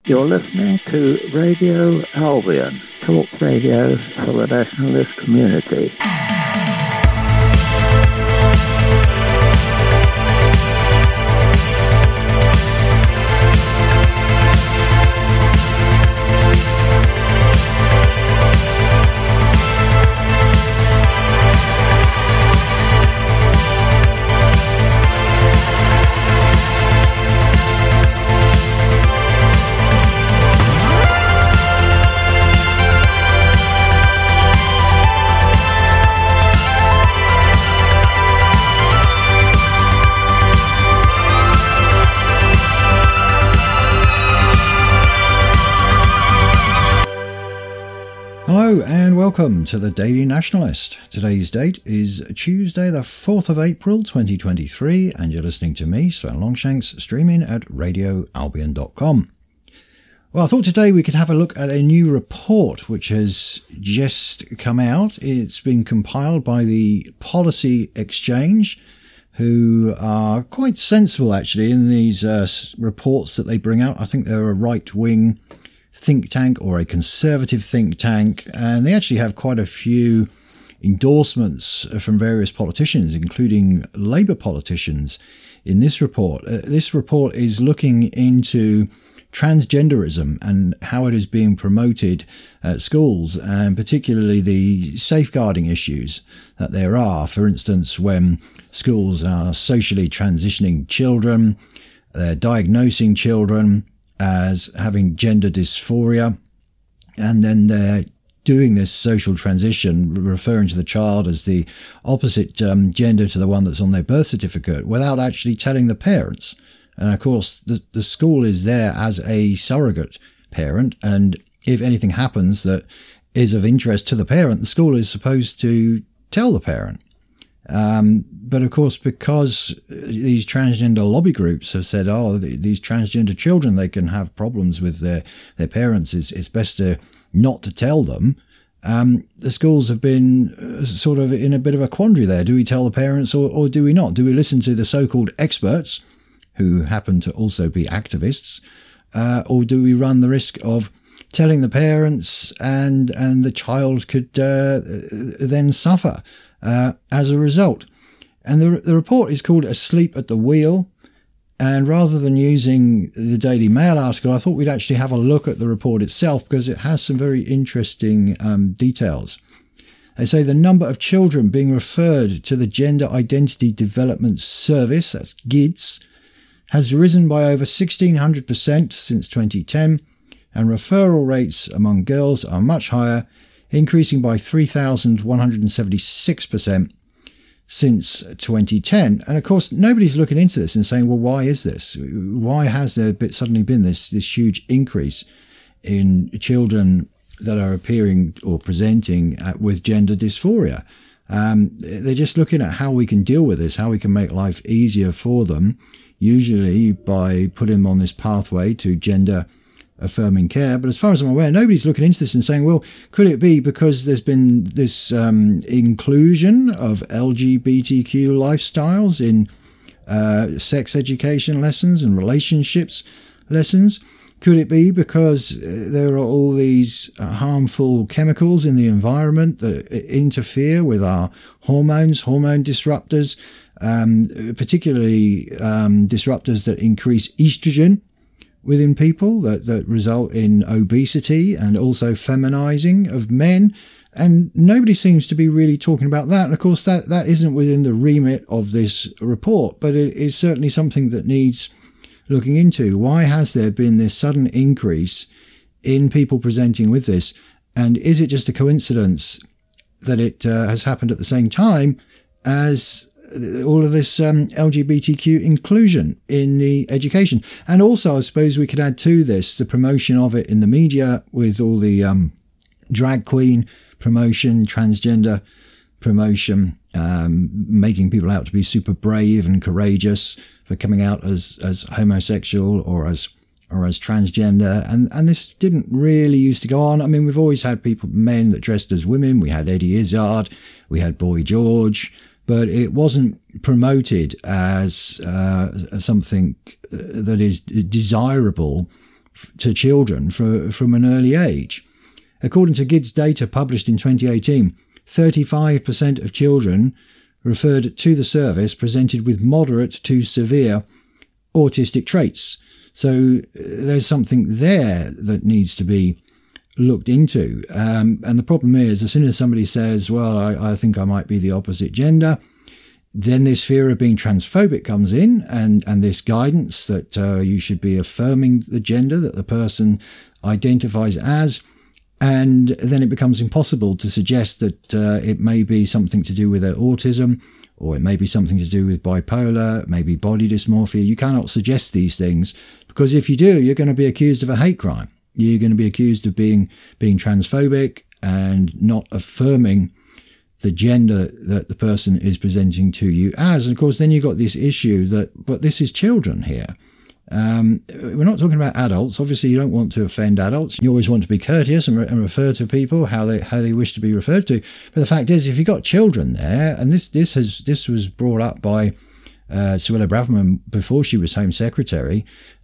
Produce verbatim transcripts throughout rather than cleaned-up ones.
You're listening to Radio Albion, talk radio for the nationalist community. Hello and welcome to the Daily Nationalist. Today's date is Tuesday the fourth of April twenty twenty-three and you're listening to me, Sven Longshanks, streaming at radio albion dot com. Well, I thought today we could have a look at a new report which has just come out. It's been compiled by the Policy Exchange, who are quite sensible actually in these uh, reports that they bring out. I think they're a right-wing think tank or a conservative think tank, and they actually have quite a few endorsements from various politicians, including Labour politicians, in this report. Uh, this report is looking into transgenderism and how it is being promoted at schools, and particularly the safeguarding issues that there are. For instance, when schools are socially transitioning children, they're diagnosing children as having gender dysphoria, and then they're doing this social transition, referring to the child as the opposite um, gender to the one that's on their birth certificate, without actually telling the parents. And of course, the, the school is there as a surrogate parent, and if anything happens that is of interest to the parent, the school is supposed to tell the parent. Um, but of course, because these transgender lobby groups have said, oh, these transgender children, they can have problems with their, their parents, it's, it's best to not to tell them. Um, the schools have been sort of in a bit of a quandary there. Do we tell the parents or, or do we not? Do we listen to the so-called experts, who happen to also be activists, uh, or do we run the risk of telling the parents and, and the child could uh, then suffer Uh, as a result? And the, the report is called Asleep at the Wheel. And rather than using the Daily Mail article, I thought we'd actually have a look at the report itself, because it has some very interesting um, details. They say the number of children being referred to the Gender Identity Development Service, that's G I D S, has risen by over sixteen hundred percent since twenty ten, and referral rates among girls are much higher, increasing by three thousand one hundred seventy-six percent since twenty ten. And of course, nobody's looking into this and saying, well, why is this? Why has there suddenly been this, this huge increase in children that are appearing or presenting at, with gender dysphoria? Um, they're just looking at how we can deal with this, how we can make life easier for them, usually by putting them on this pathway to gender affirming care. But as far as I'm aware, nobody's looking into this and saying, well, could it be because there's been this um, inclusion of L G B T Q lifestyles in uh, sex education lessons and relationships lessons? Could it be because there are all these harmful chemicals in the environment that interfere with our hormones, hormone disruptors, um, particularly um, disruptors that increase estrogen within people, that, that result in obesity and also feminizing of men? And nobody seems to be really talking about that. And of course, that, that isn't within the remit of this report, but it is certainly something that needs looking into. Why has there been this sudden increase in people presenting with this? And is it just a coincidence that it uh, has happened at the same time as all of this um, L G B T Q inclusion in the education? And also, I suppose we could add to this the promotion of it in the media, with all the um, drag queen promotion, transgender promotion, um, making people out to be super brave and courageous for coming out as, as homosexual or as or as transgender. And, and this didn't really used to go on. I mean, we've always had people, men that dressed as women. We had Eddie Izzard, we had Boy George, but it wasn't promoted as uh, something that is desirable to children for, from an early age. According to G I D S data published in twenty eighteen, thirty-five percent of children referred to the service presented with moderate to severe autistic traits. So there's something there that needs to be looked into. Um, and the problem is, as soon as somebody says, well, I, I think I might be the opposite gender, then this fear of being transphobic comes in, and, and this guidance that uh, you should be affirming the gender that the person identifies as. And then it becomes impossible to suggest that uh, it may be something to do with their autism, or it may be something to do with bipolar, maybe body dysmorphia. You cannot suggest these things, because if you do, you're going to be accused of a hate crime. You're going to be accused of being being transphobic and not affirming the gender that the person is presenting to you as. And of course, then you've got this issue that, but this is children here. Um, we're not talking about adults. Obviously, you don't want to offend adults. You always want to be courteous and, re- and refer to people how they how they wish to be referred to. But the fact is, if you've got children there, and this this has this was brought up by uh, Suella Braverman before she was Home Secretary,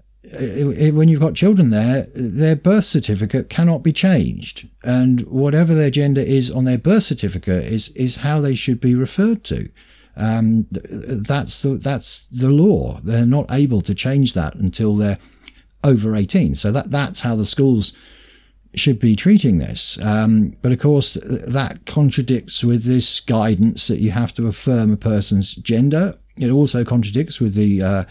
it, it, when you've got children there, their birth certificate cannot be changed, and whatever their gender is on their birth certificate is is how they should be referred to. Um, that's the, that's the law. They're not able to change that until they're over eighteen. So that, that's how the schools should be treating this. Um, but of course, that contradicts with this guidance that you have to affirm a person's gender. It also contradicts with the, uh,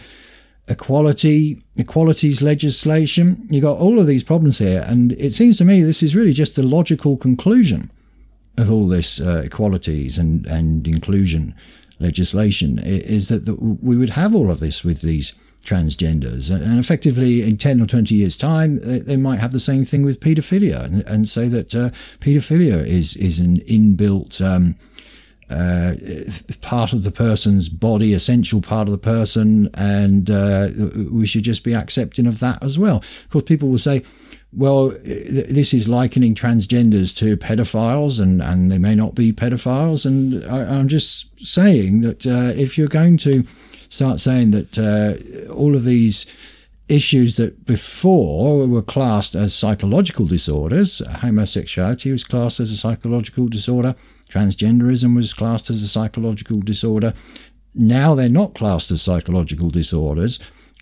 equality, equalities legislation. You got all of these problems here. And it seems to me this is really just the logical conclusion of all this, uh, equalities and, and inclusion legislation, is that the, we would have all of this with these transgenders, and effectively in ten or twenty years time they, they might have the same thing with paedophilia, and, and say that uh, paedophilia is is an inbuilt um, uh, part of the person's body, essential part of the person, and uh, we should just be accepting of that as well. Of course, people will say, well, this is likening transgenders to pedophiles, and, and they may not be pedophiles. And I, I'm just saying that uh, if you're going to start saying that uh, all of these issues that before were classed as psychological disorders, homosexuality was classed as a psychological disorder, transgenderism was classed as a psychological disorder, now they're not classed as psychological disorders,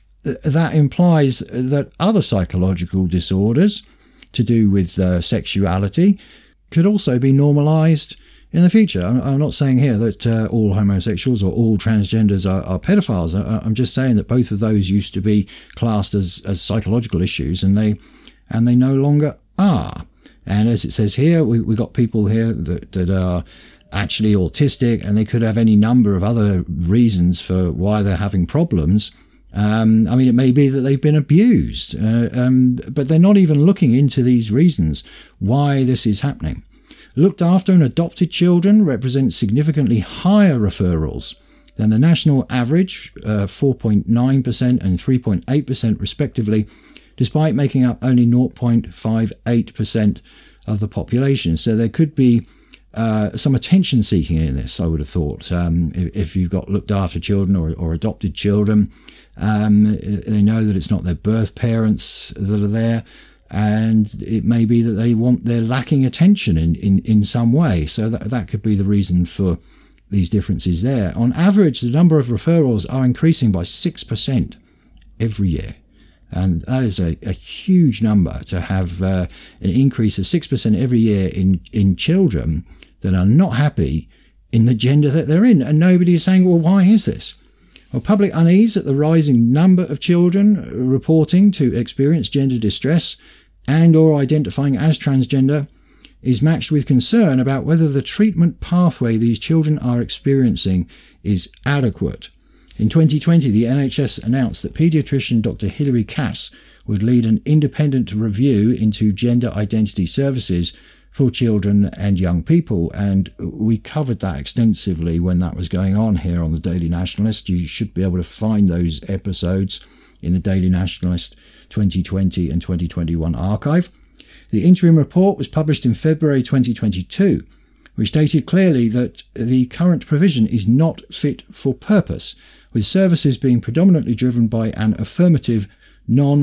that implies that other psychological disorders to do with uh, sexuality could also be normalized in the future. I'm not saying here that uh, all homosexuals or all transgenders are, are pedophiles. I'm just saying that both of those used to be classed as, as psychological issues, and they and they no longer are. And as it says here, we we got people here that, that are actually autistic, and they could have any number of other reasons for why they're having problems. Um, I mean, it may be that they've been abused, uh, um, but they're not even looking into these reasons why this is happening. Looked after and adopted children represent significantly higher referrals than the national average, uh, four point nine percent and three point eight percent respectively, despite making up only zero point five eight percent of the population. So there could be uh, some attention seeking in this, I would have thought. Um, if, if you've got looked after children or, or adopted children, um, they know that it's not their birth parents that are there. And it may be that they want, they're lacking attention in, in, in some way. So that, that could be the reason for these differences there. On average, the number of referrals are increasing by six percent every year. And that is a, a huge number to have uh, an increase of six percent every year in, in children that are not happy in the gender that they're in. And nobody is saying, well, why is this? Well, public unease at the rising number of children reporting to experience gender distress and or identifying as transgender is matched with concern about whether the treatment pathway these children are experiencing is adequate. In twenty twenty, the N H S announced that paediatrician Doctor Hilary Cass would lead an independent review into gender identity services for children and young people, and we covered that extensively when that was going on here on the Daily Nationalist. You should be able to find those episodes in the Daily Nationalist twenty twenty and twenty twenty-one archive. The interim report was published in February twenty twenty-two, which stated clearly that the current provision is not fit for purpose, with services being predominantly driven by an affirmative, non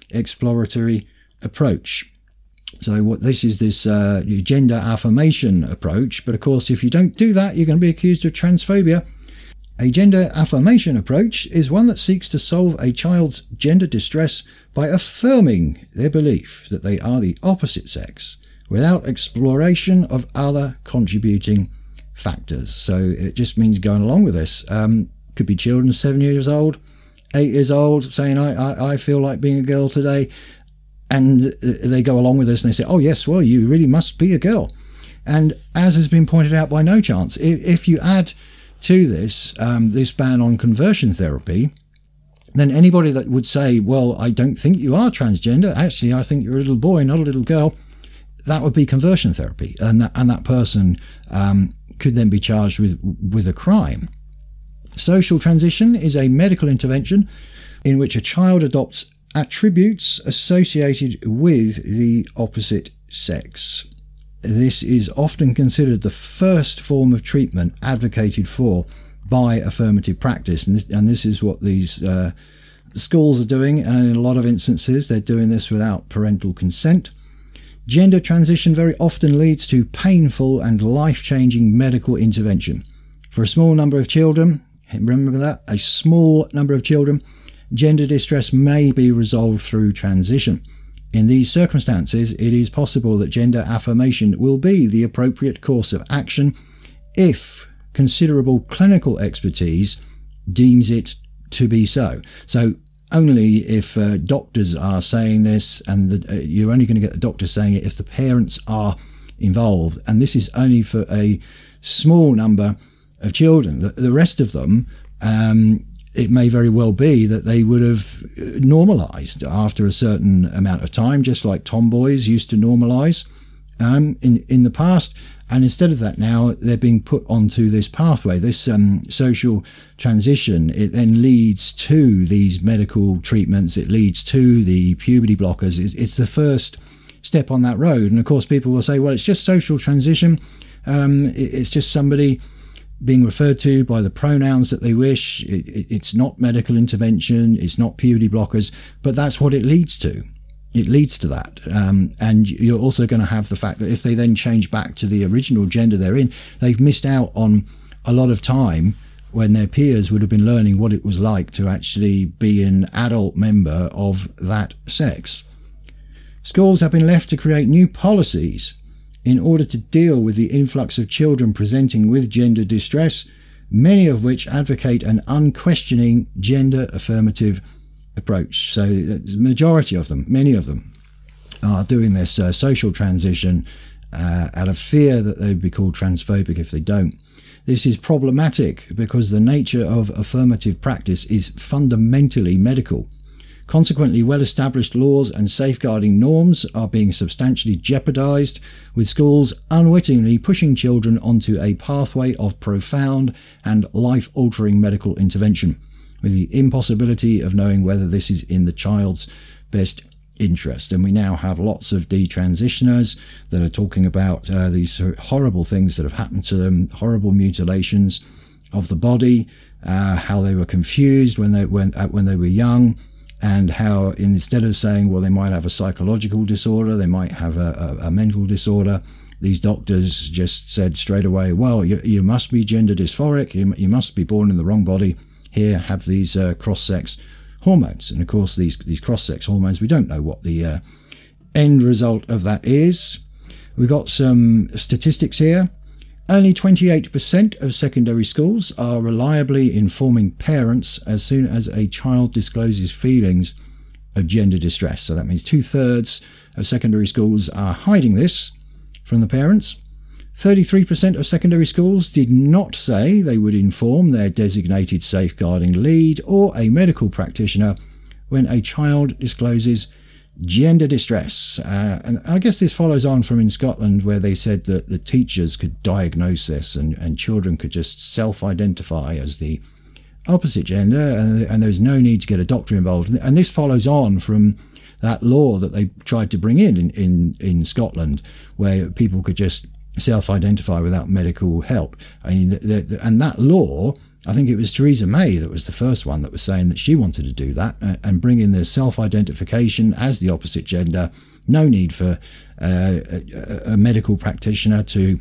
exploratory approach. So what this is this uh, gender affirmation approach, but of course if you don't do that you're going to be accused of transphobia. A gender affirmation approach is one that seeks to solve a child's gender distress by affirming their belief that they are the opposite sex without exploration of other contributing factors. So it just means going along with this. Um, could be children seven years old, eight years old, saying, I, I, I feel like being a girl today. And they go along with this and they say, oh yes, well, you really must be a girl. And as has been pointed out by No Chance, if, if you add to this, um, this ban on conversion therapy, then anybody that would say, well, I don't think you are transgender, actually, I think you're a little boy, not a little girl, that would be conversion therapy. And that, and that person um, could then be charged with, with a crime. Social transition is a medical intervention in which a child adopts attributes associated with the opposite sex. This is often considered the first form of treatment advocated for by affirmative practice, and this, and this is what these uh, schools are doing, and in a lot of instances they're doing this without parental consent. Gender transition very often leads to painful and life-changing medical intervention. For a small number of children, remember that, a small number of children, gender distress may be resolved through transition. In these circumstances, it is possible that gender affirmation will be the appropriate course of action if considerable clinical expertise deems it to be so. So only if uh, doctors are saying this, and the, uh, you're only going to get the doctors saying it if the parents are involved. And this is only for a small number of children. The, the rest of them, um, it may very well be that they would have normalized after a certain amount of time, just like tomboys used to normalize um, in, in the past. And instead of that now, they're being put onto this pathway, this um, social transition. It then leads to these medical treatments. It leads to the puberty blockers. It's, it's the first step on that road. And of course, people will say, well, it's just social transition. Um, it, it's just somebody being referred to by the pronouns that they wish. It, it, it's not medical intervention. It's not puberty blockers, but that's what it leads to. It leads to that. Um, and you're also going to have the fact that if they then change back to the original gender they're in, they've missed out on a lot of time when their peers would have been learning what it was like to actually be an adult member of that sex. Schools have been left to create new policies in order to deal with the influx of children presenting with gender distress, many of which advocate an unquestioning gender affirmative approach. So the majority of them, many of them, are doing this uh, social transition uh, out of fear that they'd be called transphobic if they don't. This is problematic because the nature of affirmative practice is fundamentally medical. Consequently, well-established laws and safeguarding norms are being substantially jeopardized, with schools unwittingly pushing children onto a pathway of profound and life-altering medical intervention, with the impossibility of knowing whether this is in the child's best interest. And we now have lots of detransitioners that are talking about uh, these horrible things that have happened to them, horrible mutilations of the body, uh, how they were confused when they when, uh, when they were young, and how instead of saying, well, they might have a psychological disorder, they might have a, a, a mental disorder, these doctors just said straight away, well, you, you must be gender dysphoric, you, you must be born in the wrong body, here have these uh, cross-sex hormones. And of course, these, these cross-sex hormones, we don't know what the uh, end result of that is. We've got some statistics here. Only twenty-eight percent of secondary schools are reliably informing parents as soon as a child discloses feelings of gender distress. So that means two-thirds of secondary schools are hiding this from the parents. thirty-three percent of secondary schools did not say they would inform their designated safeguarding lead or a medical practitioner when a child discloses gender distress. Uh, and I guess this follows on from in Scotland, where they said that the teachers could diagnose this and, and children could just self-identify as the opposite gender, and, and there's no need to get a doctor involved. And this follows on from that law that they tried to bring in in, in, in Scotland, where people could just self-identify without medical help. I mean, the, the, and that law I think it was Theresa May that was the first one that was saying that she wanted to do that and bring in the self-identification as the opposite gender. No need for uh, a, a medical practitioner to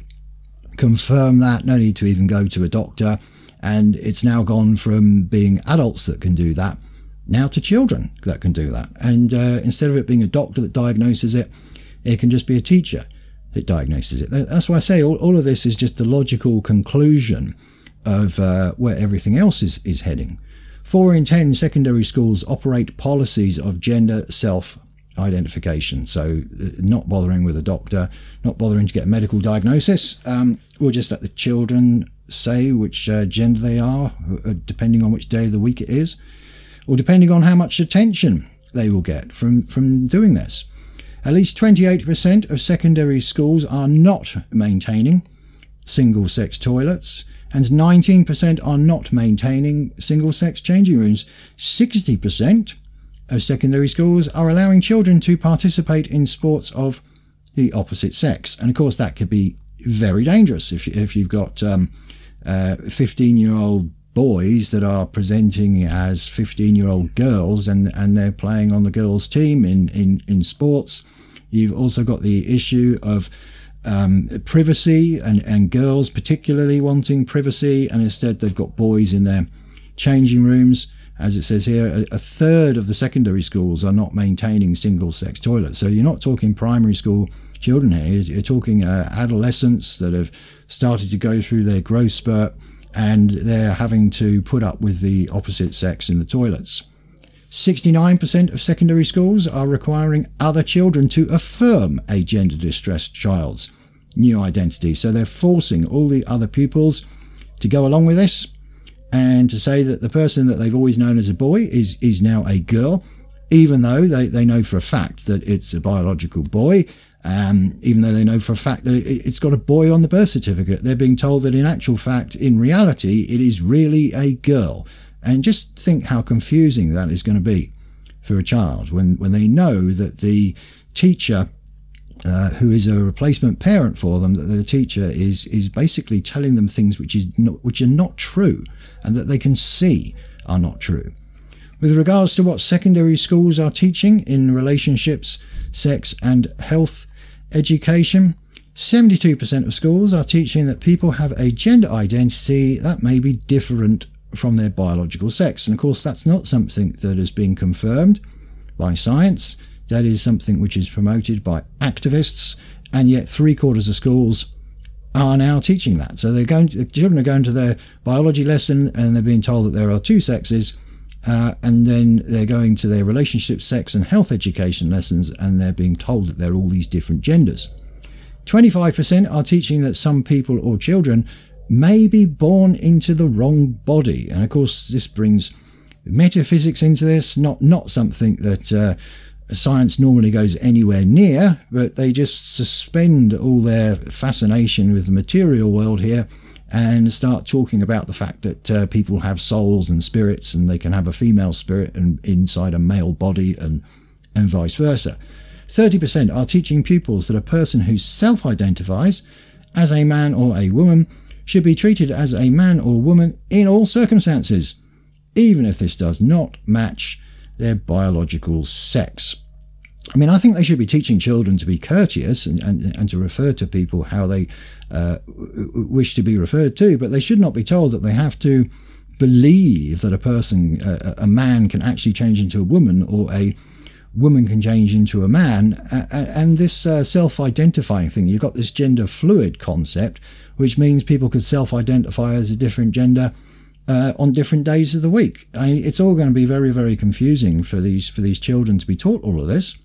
confirm that. No need to even go to a doctor. And it's now gone from being adults that can do that now to children that can do that. And uh, instead of it being a doctor that diagnoses it, it can just be a teacher that diagnoses it. That's why I say all, all of this is just the logical conclusion of uh, where everything else is, is heading. Four in ten secondary schools operate policies of gender self-identification. So uh, not bothering with a doctor, not bothering to get a medical diagnosis. Um, we'll just let the children say which uh, gender they are, uh, depending on which day of the week it is, or depending on how much attention they will get from, from doing this. At least twenty-eight percent of secondary schools are not maintaining single-sex toilets, and nineteen percent are not maintaining single-sex changing rooms. sixty percent of secondary schools are allowing children to participate in sports of the opposite sex. And of course, that could be very dangerous if, if you've got um, uh, fifteen-year-old boys that are presenting as fifteen-year-old girls and, and they're playing on the girls' team in, in, in sports. You've also got the issue of um, privacy and, and girls particularly wanting privacy, and instead they've got boys in their changing rooms. As it says here, a, a third of the secondary schools are not maintaining single-sex toilets. So you're not talking primary school children here. You're talking uh, adolescents that have started to go through their growth spurt, and they're having to put up with the opposite sex in the toilets. sixty-nine percent of secondary schools are requiring other children to affirm a gender-distressed child's new identity. So they're forcing all the other pupils to go along with this and to say that the person that they've always known as a boy is, is now a girl, even though they, they know for a fact that it's a biological boy. Um, even though they know for a fact that it, it's got a boy on the birth certificate. They're being told that in actual fact, in reality, it is really a girl. And just think how confusing that is going to be for a child when, when they know that the teacher, uh, who is a replacement parent for them, that the teacher is, is basically telling them things which is not, which are not true and that they can see are not true. With regards to what secondary schools are teaching in relationships, sex and health education, seventy-two percent of schools are teaching that people have a gender identity that may be different from their biological sex. And of course, that's not something that is being confirmed by science. That is something which is promoted by activists, and yet three quarters of schools are now teaching that. So they're going to, the children are going to their biology lesson and they're being told that there are two sexes. Uh, and then they're going to their relationship, sex and health education lessons, and they're being told that there are all these different genders. twenty-five percent are teaching that some people or children may be born into the wrong body. And of course, this brings metaphysics into this, not, not something that uh, science normally goes anywhere near, but they just suspend all their fascination with the material world here and start talking about the fact that uh, people have souls and spirits, and they can have a female spirit and inside a male body, and and vice versa. thirty percent are teaching pupils that a person who self-identifies as a man or a woman should be treated as a man or woman in all circumstances, even if this does not match their biological sex. I mean, I think they should be teaching children to be courteous and, and, and to refer to people how they uh, wish to be referred to, but they should not be told that they have to believe that a person, uh, a man can actually change into a woman, or a woman can change into a man. Uh, and this uh, self-identifying thing, you've got this gender fluid concept, which means people could self-identify as a different gender uh, on different days of the week. I mean, it's all going to be very, very confusing for these for these children to be taught all of this.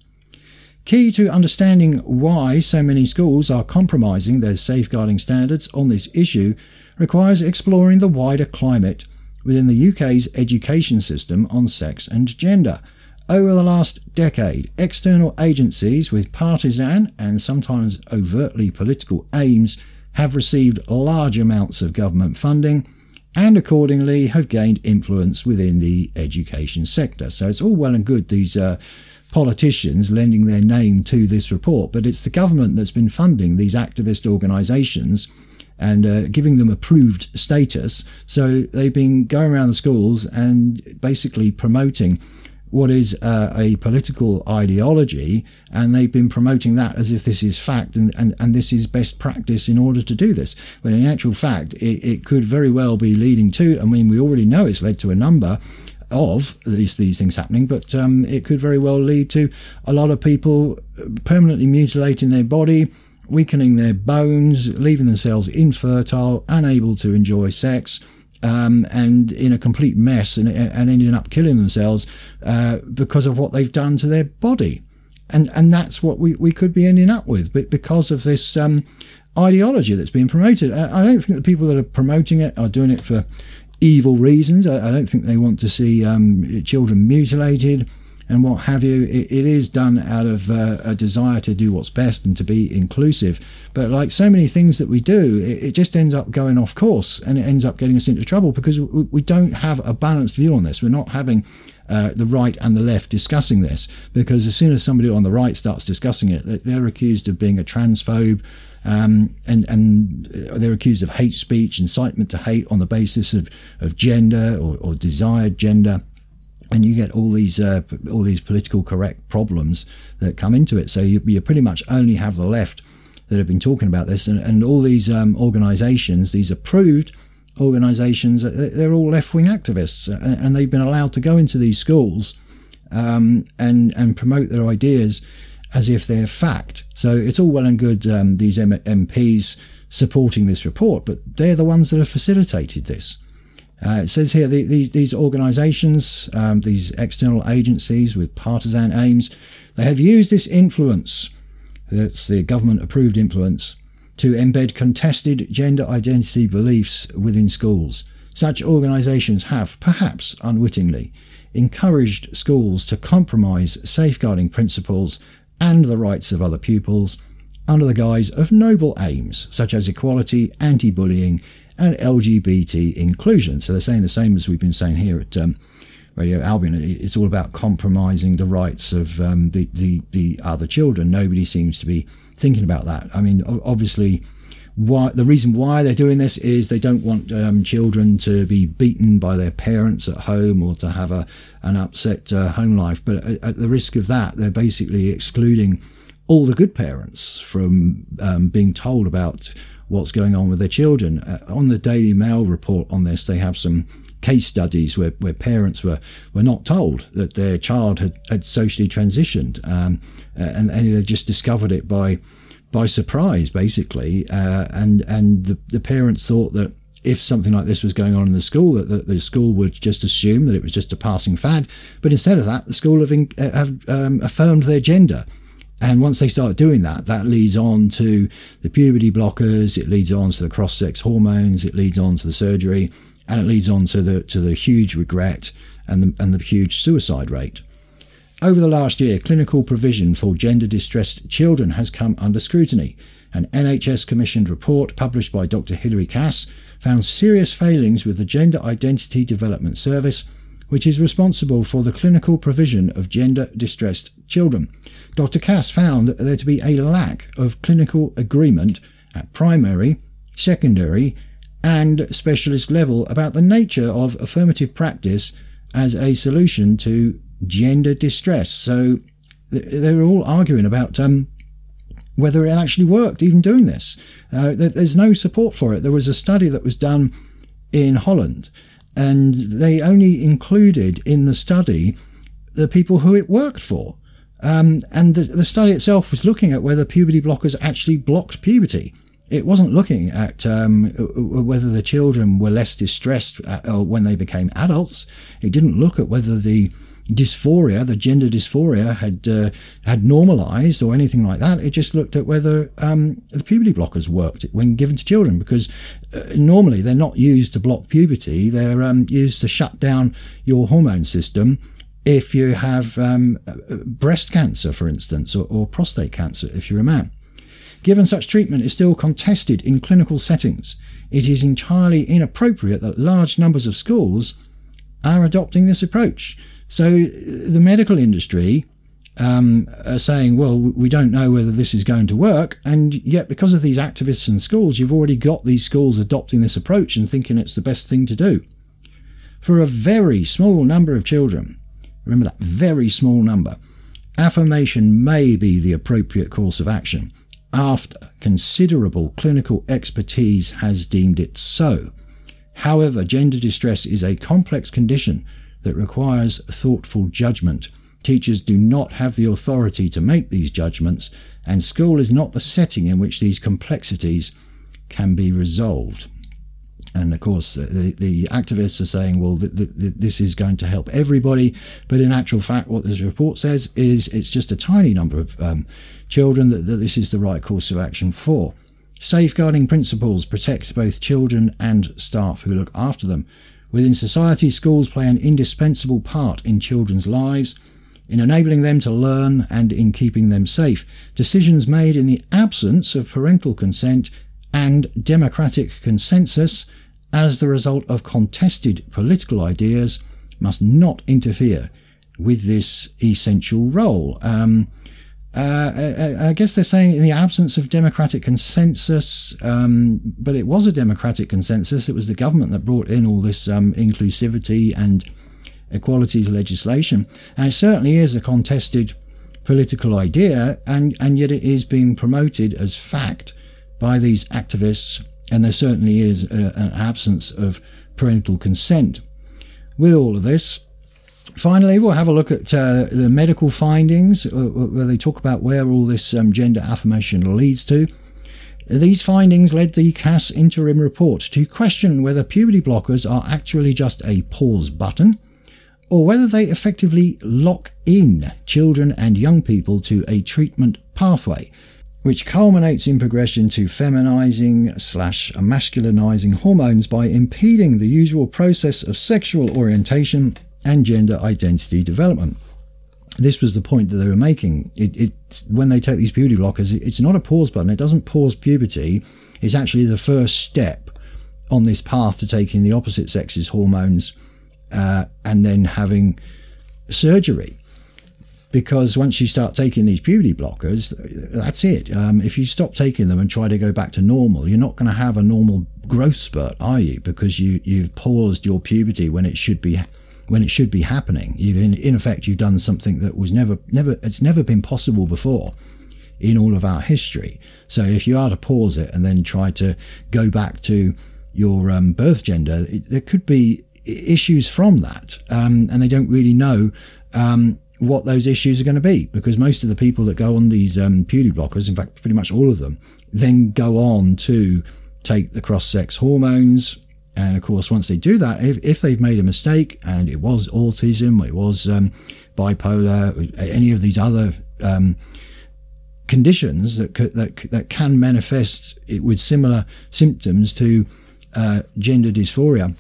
Key to understanding why so many schools are compromising their safeguarding standards on this issue requires exploring the wider climate within the U K's education system on sex and gender. Over the last decade, external agencies with partisan and sometimes overtly political aims have received large amounts of government funding and accordingly have gained influence within the education sector. So it's all well and good, these uh, politicians lending their name to this report, but it's the government that's been funding these activist organisations and uh, giving them approved status. So they've been going around the schools and basically promoting what is uh, a political ideology, and they've been promoting that as if this is fact and, and, and this is best practice in order to do this. But in actual fact, it, it could very well be leading to, I mean, we already know it's led to a number of these these things happening, but um, it could very well lead to a lot of people permanently mutilating their body, weakening their bones, leaving themselves infertile, unable to enjoy sex, Um, and in a complete mess, and, and ending up killing themselves uh, because of what they've done to their body. And and that's what we, we could be ending up with, but because of this um, ideology that's being promoted. I don't think the people that are promoting it are doing it for evil reasons. I, I don't think they want to see um, children mutilated and what have you. It, it is done out of uh, a desire to do what's best and to be inclusive. But like so many things that we do, it, it just ends up going off course, and it ends up getting us into trouble because we, we don't have a balanced view on this. We're not having uh, the right and the left discussing this, because as soon as somebody on the right starts discussing it, they're accused of being a transphobe, um, and, and they're accused of hate speech, incitement to hate on the basis of, of gender or, or desired gender. And you get all these uh, all these political correct problems that come into it. So you, you pretty much only have the left that have been talking about this, and, and all these um, organisations, these approved organisations, they're all left-wing activists, and they've been allowed to go into these schools um, and and promote their ideas as if they're fact. So it's all well and good, um, these M Ps supporting this report, but they're the ones that have facilitated this. Uh, it says here, the, these, these organisations, um, these external agencies with partisan aims, they have used this influence, that's the government-approved influence, to embed contested gender identity beliefs within schools. Such organisations have, perhaps unwittingly, encouraged schools to compromise safeguarding principles and the rights of other pupils under the guise of noble aims, such as equality, anti-bullying, and L G B T inclusion. So they're saying the same as we've been saying here at um, Radio Albion. It's all about compromising the rights of um, the, the, the other children. Nobody seems to be thinking about that. I mean, obviously, why, the reason why they're doing this is they don't want um, children to be beaten by their parents at home or to have a an upset uh, home life. But at, at the risk of that, they're basically excluding all the good parents from um, being told about what's going on with their children. Uh, on the Daily Mail report on this, they have some case studies where, where parents were, were not told that their child had, had socially transitioned, um, and, and they just discovered it by by surprise, basically. Uh, and and the, the parents thought that if something like this was going on in the school, that, that the school would just assume that it was just a passing fad. But instead of that, the school have, in, have um, affirmed their gender. And once they start doing that, that leads on to the puberty blockers, it leads on to the cross-sex hormones, it leads on to the surgery, and it leads on to the to the huge regret and the, and the huge suicide rate. Over the last year, clinical provision for gender-distressed children has come under scrutiny. An N H S-commissioned report published by Doctor Hilary Cass found serious failings with the Gender Identity Development Service, which is responsible for the clinical provision of gender-distressed children. Doctor Cass found there to be a lack of clinical agreement at primary, secondary, and specialist level about the nature of affirmative practice as a solution to gender distress. So they were all arguing about um, whether it actually worked, even doing this. Uh, there's no support for it. There was a study that was done in Holland, and they only included in the study the people who it worked for. Um, and the, the study itself was looking at whether puberty blockers actually blocked puberty. It wasn't looking at um, whether the children were less distressed when they became adults. It didn't look at whether the dysphoria, the gender dysphoria, had uh, had normalized or anything like that. It just looked at whether um, the puberty blockers worked when given to children, because uh, normally they're not used to block puberty. They're um, used to shut down your hormone system if you have um, breast cancer, for instance, or, or prostate cancer if you're a man. Given such treatment is still contested in clinical settings, it is entirely inappropriate that large numbers of schools are adopting this approach. So the medical industry um, are saying, well, we don't know whether this is going to work. And yet, because of these activists and schools, you've already got these schools adopting this approach and thinking it's the best thing to do. For a very small number of children, remember that, very small number, affirmation may be the appropriate course of action after considerable clinical expertise has deemed it so. However, gender distress is a complex condition that requires thoughtful judgment. Teachers do not have the authority to make these judgments, and school is not the setting in which these complexities can be resolved. And of course, the, the activists are saying, well, th- th- th- this is going to help everybody. But in actual fact, what this report says is it's just a tiny number of um, children that, that this is the right course of action for. Safeguarding principles protect both children and staff who look after them. Within society, schools play an indispensable part in children's lives, in enabling them to learn and in keeping them safe. Decisions made in the absence of parental consent and democratic consensus as the result of contested political ideas must not interfere with this essential role. Um, uh, I, I guess they're saying in the absence of democratic consensus, um, but it was a democratic consensus. It was the government that brought in all this um, inclusivity and equalities legislation. And it certainly is a contested political idea, and, and yet it is being promoted as fact by these activists, and there certainly is a, an absence of parental consent with all of this. Finally, we'll have a look at uh, the medical findings, where they talk about where all this um, gender affirmation leads to. These findings led the C A S interim report to question whether puberty blockers are actually just a pause button, or whether they effectively lock in children and young people to a treatment pathway, which culminates in progression to feminizing slash masculinizing hormones by impeding the usual process of sexual orientation and gender identity development. This was the point that they were making. It, it when they take these puberty blockers, it, it's not a pause button. It doesn't pause puberty. It's actually the first step on this path to taking the opposite sex's hormones uh, and then having surgery. Because once you start taking these puberty blockers, that's it. Um, if you stop taking them and try to go back to normal, you're not going to have a normal growth spurt, are you? Because you, you've paused your puberty when it should be when it should be happening. You've in, in effect, you've done something that was never, never, it's never been possible before in all of our history. So if you are to pause it and then try to go back to your um, birth gender, it, there could be issues from that, um, and they don't really know um, what those issues are going to be, because most of the people that go on these um, puberty blockers, in fact, pretty much all of them, then go on to take the cross-sex hormones. And of course, once they do that, if, if they've made a mistake and it was autism, it was um, bipolar, any of these other um, conditions that, could, that that can manifest it with similar symptoms to uh, gender dysphoria,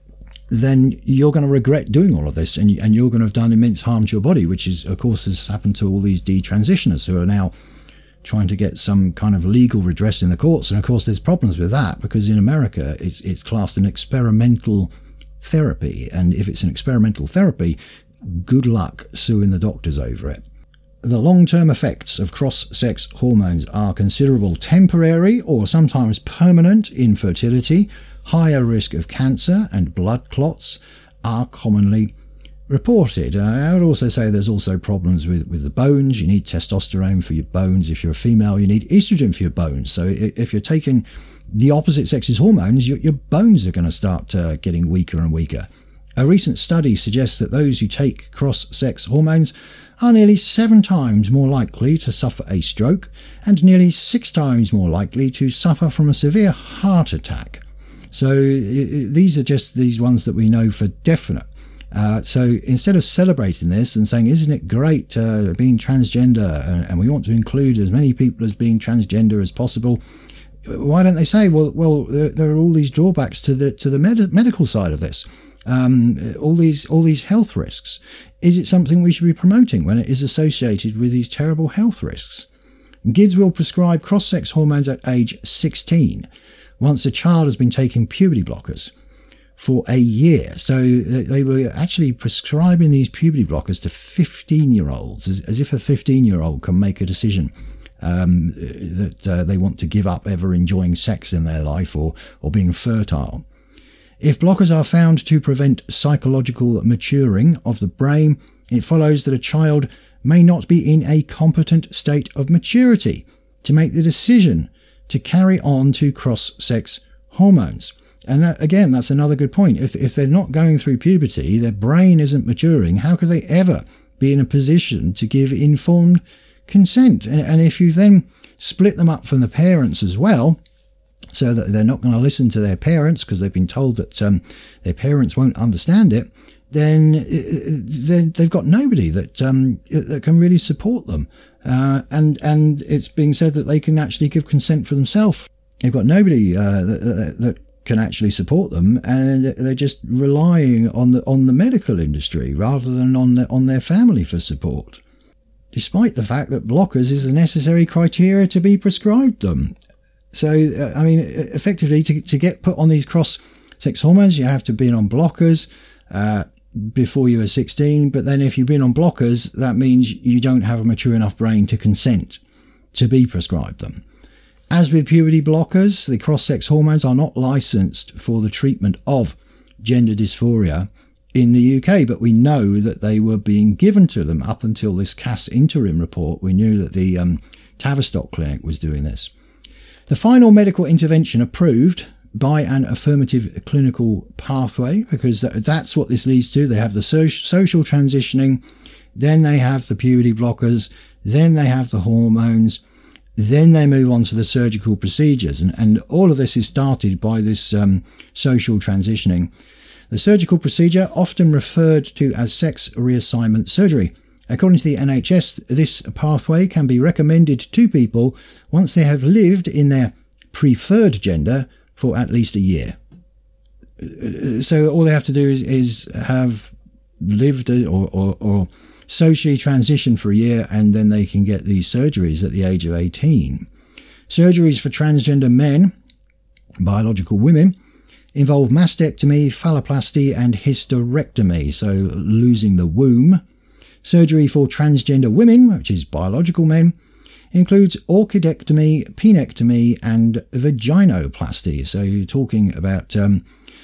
then you're going to regret doing all of this, and, and you're going to have done immense harm to your body, which is, of course, has happened to all these detransitioners who are now trying to get some kind of legal redress in the courts. And of course, there's problems with that, because in America, it's it's classed an experimental therapy. And if it's an experimental therapy, good luck suing the doctors over it. The long-term effects of cross-sex hormones are considerable: temporary or sometimes permanent infertility, higher risk of cancer, and blood clots are commonly reported. Uh, I would also say there's also problems with, with the bones. You need testosterone for your bones. If you're a female, you need estrogen for your bones. So if you're taking the opposite sex's hormones, your, your bones are going to start uh, getting weaker and weaker. A recent study suggests that those who take cross-sex hormones are nearly seven times more likely to suffer a stroke and nearly six times more likely to suffer from a severe heart attack. So these are just these ones that we know for definite. Uh, so instead of celebrating this and saying, isn't it great uh, being transgender, and, and we want to include as many people as being transgender as possible, why don't they say, well, well, there, there are all these drawbacks to the to the med- medical side of this, um, all these all these health risks. Is it something we should be promoting when it is associated with these terrible health risks? G I D S will prescribe cross-sex hormones at age sixteen, once a child has been taking puberty blockers. for a year. So they were actually prescribing these puberty blockers to fifteen-year-olds, as, as if a fifteen-year-old can make a decision um, that uh, they want to give up ever enjoying sex in their life or, or being fertile. If blockers are found to prevent psychological maturing of the brain, it follows that a child may not be in a competent state of maturity to make the decision to carry on to cross-sex hormones. And that, again, that's another good point. If, if they're not going through puberty, their brain isn't maturing, how could they ever be in a position to give informed consent? And, and if you then split them up from the parents as well, so that they're not going to listen to their parents because they've been told that um, their parents won't understand it, then, then they've got nobody that um, that can really support them. Uh, and and it's being said that they can actually give consent for themselves. They've got nobody uh, that, that can actually support them, and they're just relying on the on the medical industry rather than on the, on their family for support, despite the fact that blockers is the necessary criteria to be prescribed them. So, uh, I mean, effectively, to, to get put on these cross-sex hormones, you have to have been on blockers uh, before you were sixteen. But then if you've been on blockers, that means you don't have a mature enough brain to consent to be prescribed them. As with puberty blockers, the cross-sex hormones are not licensed for the treatment of gender dysphoria in the U K, but we know that they were being given to them up until this C A S interim report. We knew that the um, Tavistock Clinic was doing this. The final medical intervention approved by an affirmative clinical pathway, because that's what this leads to. They have the social transitioning, then they have the puberty blockers, then they have the hormones, then they move on to the surgical procedures. And, and all of this is started by this um, social transitioning. The surgical procedure, often referred to as sex reassignment surgery. According to the N H S, this pathway can be recommended to people once they have lived in their preferred gender for at least a year. So all they have to do is, is have lived or, or, or socially transitioned for a year, and then they can get these surgeries at the age of eighteen. Surgeries for transgender men, biological women, involve mastectomy, phalloplasty and hysterectomy, so losing the womb. Surgery for transgender women, which is biological men, includes orchidectomy, penectomy and vaginoplasty. So you're talking about um,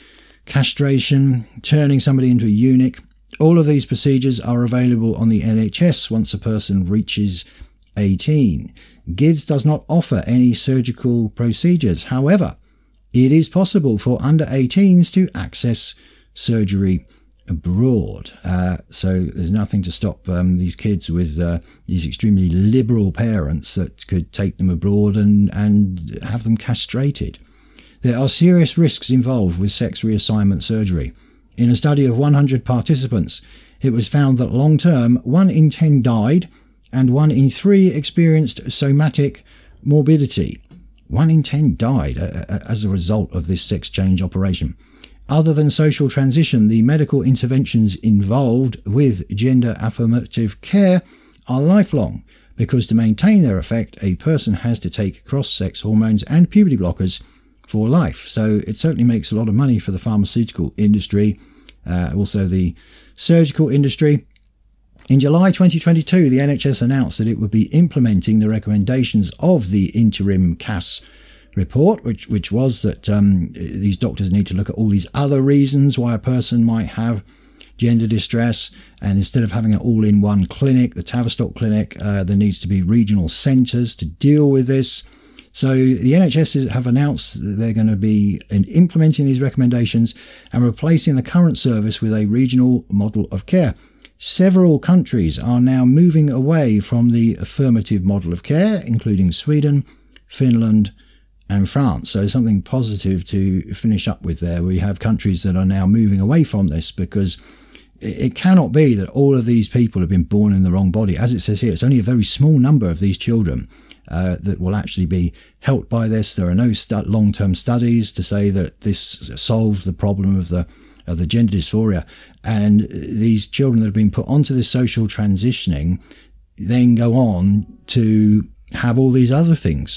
castration, turning somebody into a eunuch. All of these procedures are available on the N H S once a person reaches eighteen. G I D S does not offer any surgical procedures. However, it is possible for under eighteens to access surgery abroad. Uh, so there's nothing to stop um, these kids with uh, these extremely liberal parents that could take them abroad and, and have them castrated. There are serious risks involved with sex reassignment surgery. In a study of one hundred participants, it was found that long-term, one in ten died and one in three experienced somatic morbidity. One in ten died uh, as a result of this sex change operation. Other than social transition, the medical interventions involved with gender affirmative care are lifelong, because to maintain their effect, a person has to take cross-sex hormones and puberty blockers for life. So it certainly makes a lot of money for the pharmaceutical industry, uh, also the surgical industry. In July twenty twenty-two, the N H S announced that it would be implementing the recommendations of the interim C A S report, which which was that um, these doctors need to look at all these other reasons why a person might have gender distress, and instead of having it all in one clinic, the Tavistock Clinic, uh, there needs to be regional centres to deal with this. So the N H S have announced that they're going to be in implementing these recommendations and replacing the current service with a regional model of care. Several countries are now moving away from the affirmative model of care, including Sweden, Finland, and France. So something positive to finish up with there. We have countries that are now moving away from this, because it cannot be that all of these people have been born in the wrong body. As it says here, it's only a very small number of these children uh, that will actually be helped by this. There are no stu- long-term studies to say that this solves the problem of the of the gender dysphoria. And these children that have been put onto this social transitioning then go on to have all these other things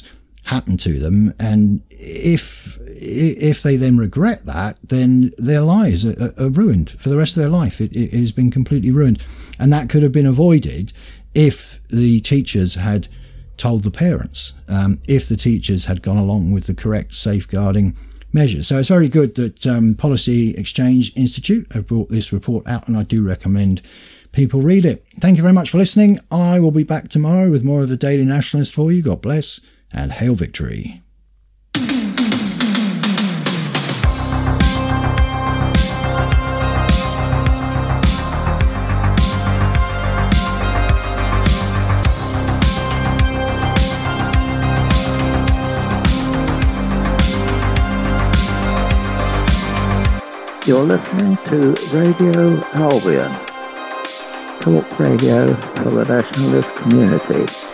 happened to them, and if if they then regret that, then their lives are, are ruined for the rest of their life. It, it has been completely ruined, and that could have been avoided if the teachers had told the parents, um, if the teachers had gone along with the correct safeguarding measures. So it's very good that um, Policy Exchange Institute have brought this report out, and I do recommend people read it. Thank you very much for listening. I will be back tomorrow with more of the Daily Nationalist for you. God bless and hail victory. You're listening to Radio Albion, talk radio for the nationalist community.